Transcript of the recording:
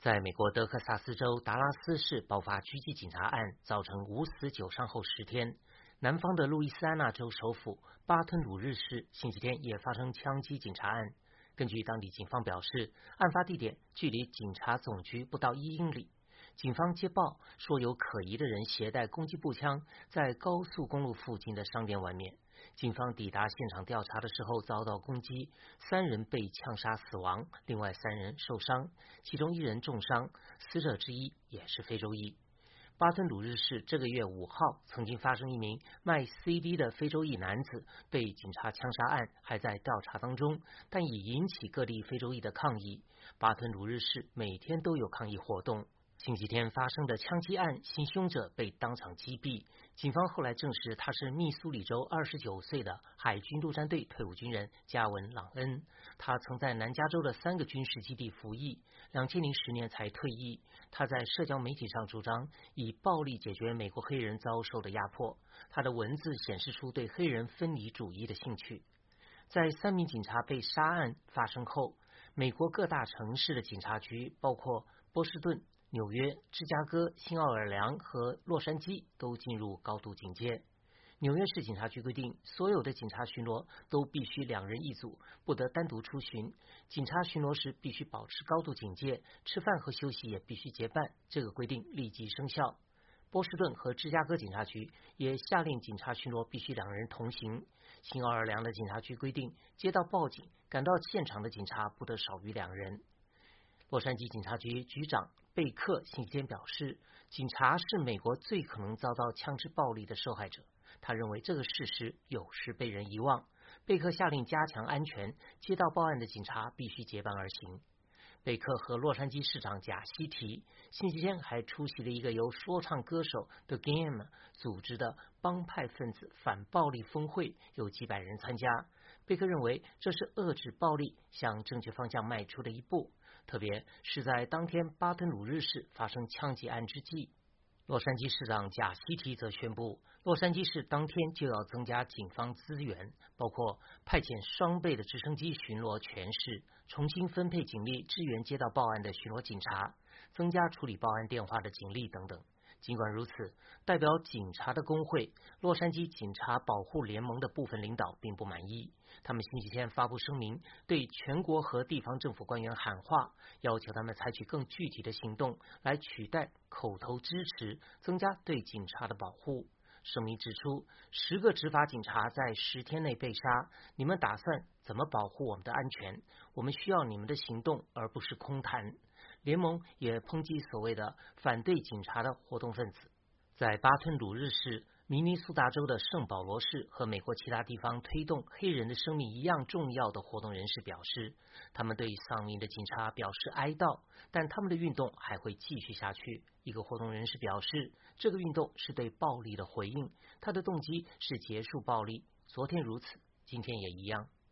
在美国德克萨斯州达拉斯市爆发狙击警察案，造成5死9伤后10天，南方的路易斯安那州首府巴吞鲁日市星期天也发生枪击警察案。根据当地警方表示，案发地点距离警察总局不到1英里。警方接报说有可疑的人携带攻击步枪在高速公路附近的商店外面。警方抵达现场调查的时候遭到攻击，3人被枪杀死亡，另外3人受伤，其中1人重伤，死者之一也是非洲裔。巴吞鲁日市这个月5号曾经发生一名卖 CD 的非洲裔男子被警察枪杀案还在调查当中，但已引起各地非洲裔的抗议。巴吞鲁日市每天都有抗议活动。星期天发生的枪击案，行凶者被当场击毙。警方后来证实他是密苏里州29岁的海军陆战队退伍军人加文·朗恩。他曾在南加州的3个军事基地服役，2010年才退役。他在社交媒体上主张以暴力解决美国黑人遭受的压迫。他的文字显示出对黑人分离主义的兴趣。在3名警察被杀案发生后，美国各大城市的警察局，包括波士顿、纽约、芝加哥、新奥尔良和洛杉矶都进入高度警戒。纽约市警察局规定，所有的警察巡逻都必须2人一组，不得单独出巡。警察巡逻时必须保持高度警戒，吃饭和休息也必须结伴，这个规定立即生效。波士顿和芝加哥警察局也下令警察巡逻必须2人同行。新奥尔良的警察局规定，接到报警赶到现场的警察不得少于2人。洛杉矶警察局局长贝克星期天表示，警察是美国最可能遭到枪支暴力的受害者。他认为这个事实有时被人遗忘。贝克下令加强安全，接到报案的警察必须结伴而行。贝克和洛杉矶市长贾西提星期天还出席了一个由说唱歌手 The Game 组织的帮派分子反暴力峰会，有几百人参加。贝克认为这是遏制暴力向正确方向迈出的一步，特别是在当天巴吞鲁日市发生枪击案之际。洛杉矶市长贾西提则宣布，洛杉矶市当天就要增加警方资源，包括派遣双倍的直升机巡逻全市，重新分配警力支援接到报案的巡逻警察，增加处理报案电话的警力等等。尽管如此，代表警察的工会洛杉矶警察保护联盟的部分领导并不满意。他们星期天发布声明，对全国和地方政府官员喊话，要求他们采取更具体的行动来取代口头支持，增加对警察的保护。声明指出，10个执法警察在10天内被杀，你们打算怎么保护我们的安全？我们需要你们的行动，而不是空谈。联盟也抨击所谓的反对警察的活动分子。在巴吞鲁日市、明尼苏达州的圣保罗市和美国其他地方推动黑人的生命一样重要的活动人士表示，他们对丧命的警察表示哀悼，但他们的运动还会继续下去。一个活动人士表示，这个运动是对暴力的回应，他的动机是结束暴力，昨天如此，今天也一样。